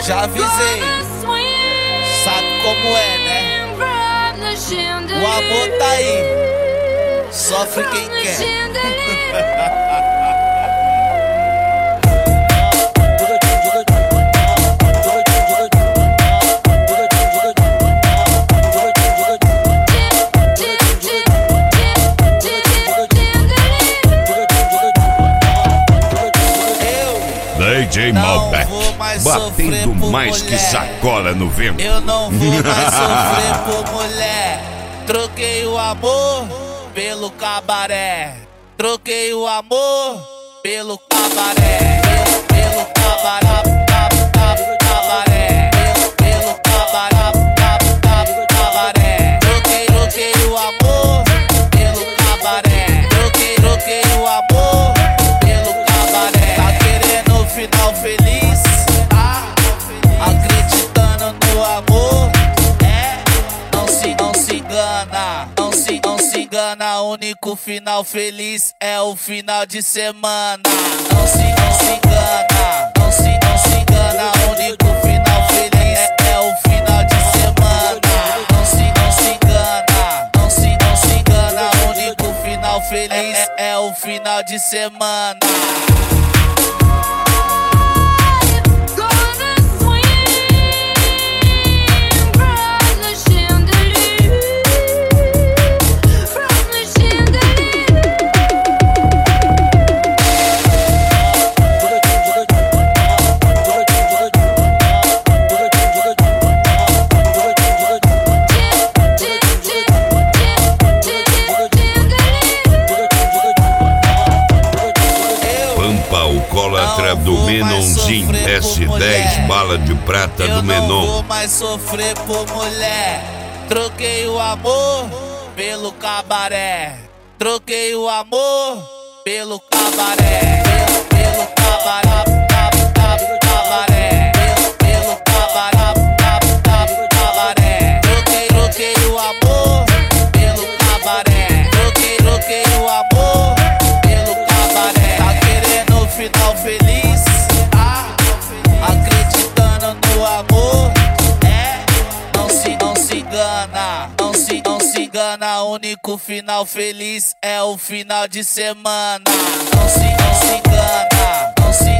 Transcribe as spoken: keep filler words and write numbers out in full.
Já avisei, sabe como é, né? O amor tá aí, sofre quem quer. D J Malbec, batendo mais que sacola no vento. Eu não vou mais sofrer por mulher. Troquei o amor pelo cabaré. Troquei o amor pelo cabaré. Pelo cabaré, cabaré. Pelo cabaré, cabaré. Troquei, troquei o amor pelo cabaré. Troquei, troquei o amor pelo cabaré. Tá querendo final feliz, ah, acreditando no amor, é, não se, não se engana, não se, não se engana, o único final feliz é o final de semana. Não se, não se engana, não se, não se engana, o único final feliz é, é o final de semana. Não se, não se engana, não se, não se engana, o único final feliz é, é o final de semana. Alcoólatra do Menonzinho, S dez, bala de prata do Menon. Eu não vou mais sofrer por mulher. Troquei o amor pelo cabaré. Troquei o amor pelo cabaré. Pelo cabaré, cabaré. Pelo cabaré, cabaré. Troquei, troquei o amor pelo cabaré. Troquei, troquei o amor pelo cabaré. Tá querendo final feliz, ah, acreditando no amor, é, não se, não se engana, não se, não se engana, o único final feliz é o final de semana. Não se, não se engana, não se